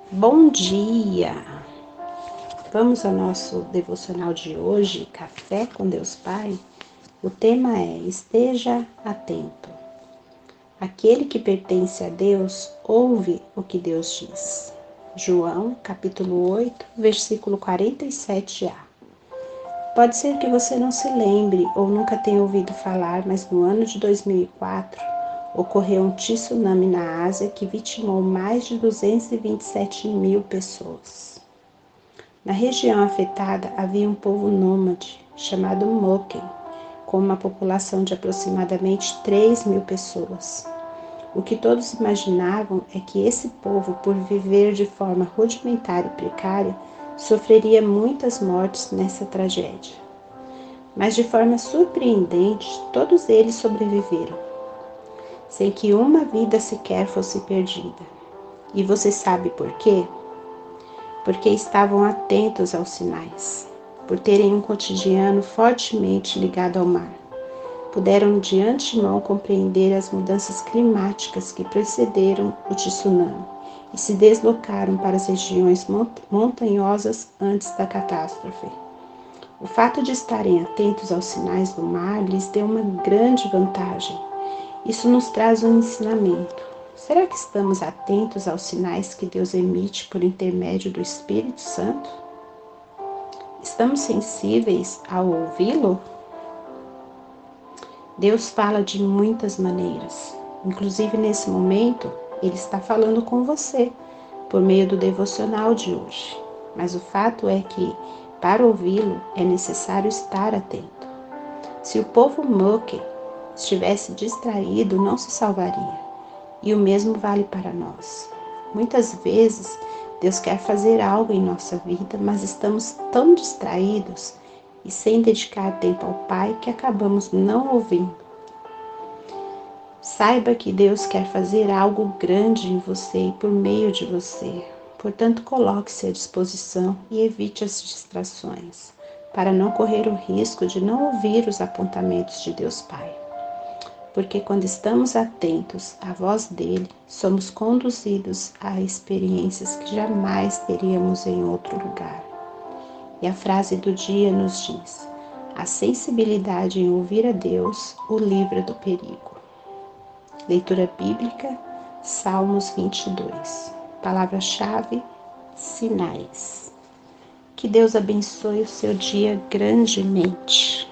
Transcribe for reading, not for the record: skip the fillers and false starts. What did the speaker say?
Bom dia! Vamos ao nosso devocional de hoje, Café com Deus Pai. O tema é: esteja atento. Aquele que pertence a Deus ouve o que Deus diz. João, capítulo 8, versículo 47a. Pode ser que você não se lembre ou nunca tenha ouvido falar, mas no ano de 2004, ocorreu um tsunami na Ásia que vitimou mais de 227 mil pessoas. Na região afetada havia um povo nômade chamado Moken, com uma população de aproximadamente 3 mil pessoas. O que todos imaginavam é que esse povo, por viver de forma rudimentar e precária, sofreria muitas mortes nessa tragédia. Mas de forma surpreendente, todos eles sobreviveram, sem que uma vida sequer fosse perdida. E você sabe por quê? Porque estavam atentos aos sinais, por terem um cotidiano fortemente ligado ao mar. Puderam de antemão compreender as mudanças climáticas que precederam o tsunami e se deslocaram para as regiões montanhosas antes da catástrofe. O fato de estarem atentos aos sinais do mar lhes deu uma grande vantagem. Isso nos traz um ensinamento. Será que estamos atentos aos sinais que Deus emite por intermédio do Espírito Santo? Estamos sensíveis ao ouvi-lo? Deus fala de muitas maneiras. Inclusive, nesse momento, Ele está falando com você por meio do devocional de hoje. Mas o fato é que, para ouvi-lo, é necessário estar atento. Se o povo Moken estivesse distraído, não se salvaria. E o mesmo vale para nós. Muitas vezes, Deus quer fazer algo em nossa vida, mas estamos tão distraídos e sem dedicar tempo ao Pai que acabamos não ouvindo. Saiba que Deus quer fazer algo grande em você e por meio de você. Portanto, coloque-se à disposição e evite as distrações, para não correr o risco de não ouvir os apontamentos de Deus Pai. Porque quando estamos atentos à voz dele, somos conduzidos a experiências que jamais teríamos em outro lugar. E a frase do dia nos diz: a sensibilidade em ouvir a Deus o livra do perigo. Leitura bíblica, Salmos 22. Palavra-chave: sinais. Que Deus abençoe o seu dia grandemente.